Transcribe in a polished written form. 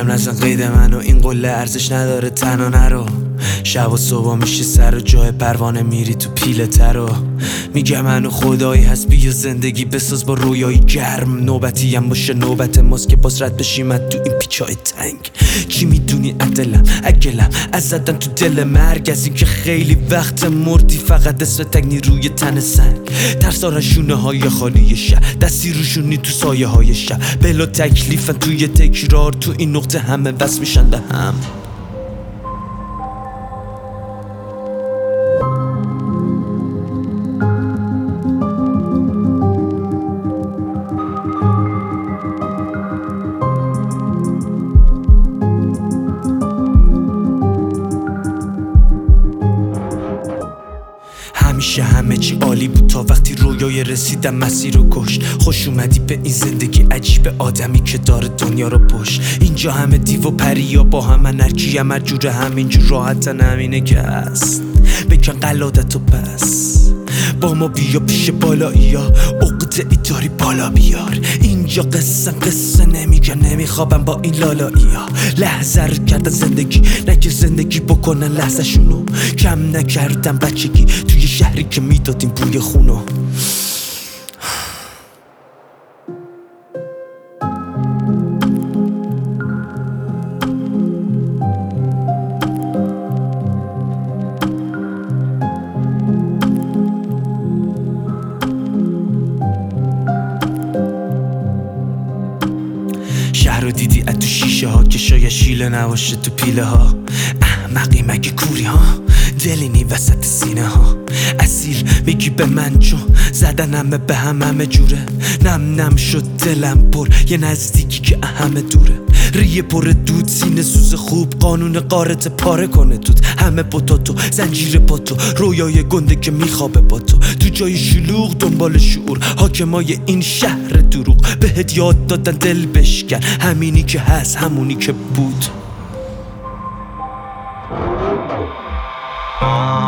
میگم نزن قید منو، این قله ارزش نداره تنها نرو. شب و صبح میشی سر و جای پروانه میری تو پیله ترو. میگم منو خدایی هست بیا زندگی بساز با رویایی گرم. نوبتی هم باشه نوبت ماست که باز رد بشیم تو این پیچای تنگ. چی میدونی عدلم اگلم از زدن تو دل مرگ، از این که خیلی وقت مردی فقط اسم تگنی روی تن سنگ. ترسا شونه های خالی شهر، دستی روشونی تو سایه های شهر. بلا تکلیفن توی تکرار، تو این نقطه همه وصل میشن به هم. همیشه همه چی عالی بود تا وقتی رویای رسیدم مسیر رو کشت. خوش اومدی به این زندگی عجیب، آدمی که داره دنیا رو پشت. اینجا همه دیو و پریا با هم، هرکی هم جوره همینجور راحتن، همینه که هست. بکن قلادتو پس با ما بیا پیش بالایی ها، عقده ای داری بالا بیار. اینجا قصه نمیگن نمیخوابم با این لالایی ها. لحظه رو کردن زندگی نگه زندگی بکنن لحظه شونو. کم نکردم بچگی توی شهری که میدادیم بوی خونو. شهر رو دیدی از تو شیشه ها که شاید شیله نباشه تو پیله ها. احمقی مگه کوری ها، دلینی وسط سینه ها. اصیل میگی به من چون زدن همه به همه جوره. نم شد دلم پر یه نزدیکی که همه دوره. ریه پر دود سینه سوز خوب، قانون قارت پاره کنه توت. همه تو زنجیر با تو، رویای گنده که میخوابه با تو. تو جای شلوغ دنبال شعور، حاکمای این شهر دروغ. بهت یاد دادن دل بشکن، همینی که هست همونی که بود.